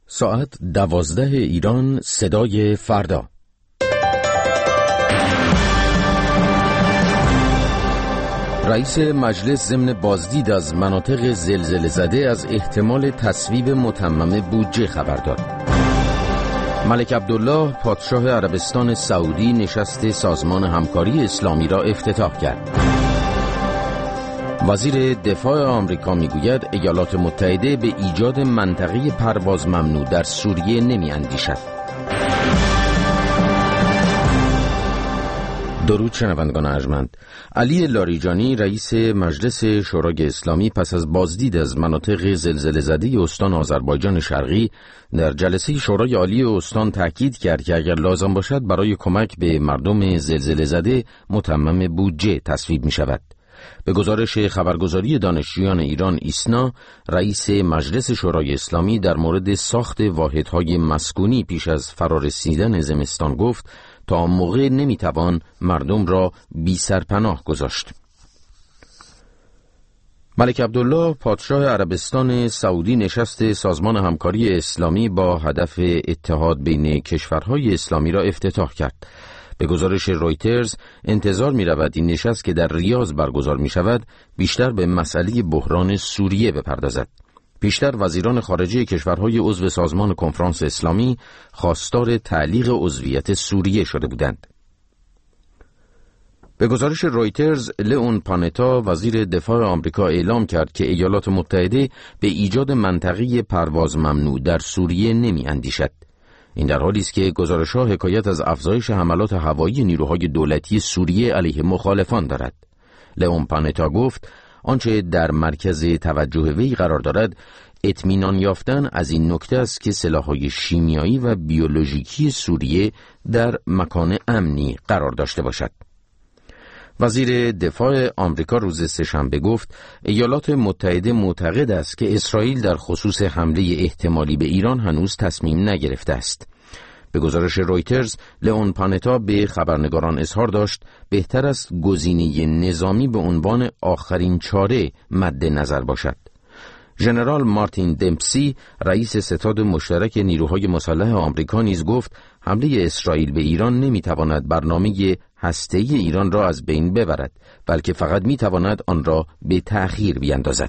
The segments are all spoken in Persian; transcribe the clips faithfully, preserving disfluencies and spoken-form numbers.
ساعت دوازده ایران، صدای فردا. رئیس مجلس ضمن بازدید از مناطق زلزله زده از احتمال تصویب متمم بودجه خبر داد. ملک عبدالله پادشاه عربستان سعودی نشست سازمان همکاری اسلامی را افتتاح کرد. وزیر دفاع آمریکا میگوید ایالات متحده به ایجاد منطقه پرواز ممنوع در سوریه نمی اندیشد. درود شنوندگان ارجمند. علی لاریجانی رئیس مجلس شورای اسلامی پس از بازدید از مناطق زلزله زده استان آذربایجان شرقی در جلسه شورای عالی استان تاکید کرد که اگر لازم باشد برای کمک به مردم زلزله زده متمم بودجه تصویب می شود. به گزارش خبرگزاری دانشجویان ایران ایسنا، رئیس مجلس شورای اسلامی در مورد ساخت واحدهای مسکونی پیش از فرارسیدن زمستان گفت تا آن موقع نمیتوان مردم را بی سرپناه گذاشت. ملک عبدالله پادشاه عربستان سعودی نشست سازمان همکاری اسلامی با هدف اتحاد بین کشورهای اسلامی را افتتاح کرد. به گزارش رویترز انتظار می رود این نشست که در ریاض برگزار می شود بیشتر به مسئله بحران سوریه بپردازد. پیشتر وزیران خارجه کشورهای عضو سازمان کنفرانس اسلامی خواستار تعلیق عضویت سوریه شده بودند. به گزارش رویترز، لئون پانتا وزیر دفاع آمریکا اعلام کرد که ایالات متحده به ایجاد منطقه پرواز ممنوع در سوریه نمی اندیشد. این در حالی است که گزارش‌ها حکایت از افزایش حملات هوایی نیروهای دولتی سوریه علیه مخالفان دارد. لئون پانتا گفت آنچه در مرکز توجه وی قرار دارد اطمینان یافتن از این نکته است که سلاح‌های شیمیایی و بیولوژیکی سوریه در مکان امنی قرار داشته باشد. وزیر دفاع آمریکا روز سه‌شنبه گفت ایالات متحده معتقد است که اسرائیل در خصوص حمله احتمالی به ایران هنوز تصمیم نگرفته است. به گزارش رویترز، لئون پانتا به خبرنگاران اظهار داشت بهتر است گزینه نظامی به عنوان آخرین چاره مد نظر باشد. ژنرال مارتین دمپسی رئیس ستاد مشترک نیروهای مسلح آمریکا نیز گفت حمله اسرائیل به ایران نمیتواند برنامه هسته‌ای ایران را از بین ببرد، بلکه فقط میتواند آن را به تأخیر بیندازد.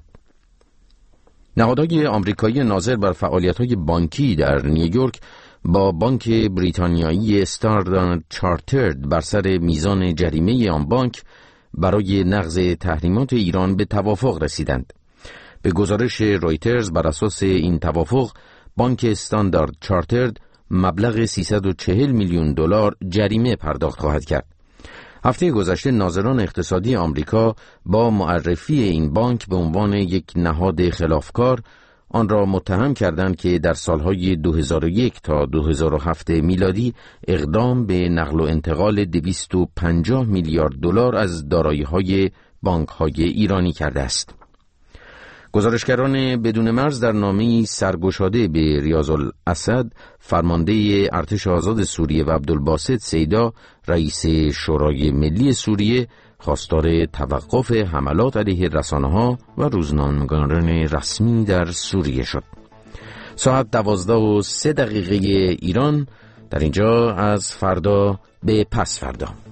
نهادهای آمریکایی ناظر بر فعالیت‌های بانکی در نیویورک با بانک بریتانیایی استاندارد چارترد بر سر میزان جریمه آن بانک برای نقض تحریمات ایران به توافق رسیدند. به گزارش رویترز بر اساس این توافق بانک استاندارد چارترد مبلغ سیصد و چهل میلیون دلار جریمه پرداخت خواهد کرد. هفته گذشته ناظران اقتصادی آمریکا با معرفی این بانک به عنوان یک نهاد خلافکار آن را متهم کردند که در سالهای دو هزار و یک تا دو هزار و هفت میلادی اقدام به نقل و انتقال دویست و پنجاه میلیارد دلار از دارایی‌های بانک‌های ایرانی کرده است. گزارشگران بدون مرز در نامه‌ای سرگشاده به ریاض الاسد فرمانده ارتش آزاد سوریه و عبدالباسط سیدا رئیس شورای ملی سوریه خواستار توقف حملات علیه رسانه‌ها و روزنامه‌نگاران رسمی در سوریه شد. ساعت دوازده و سه دقیقه ایران در اینجا از فردا به پس فردا.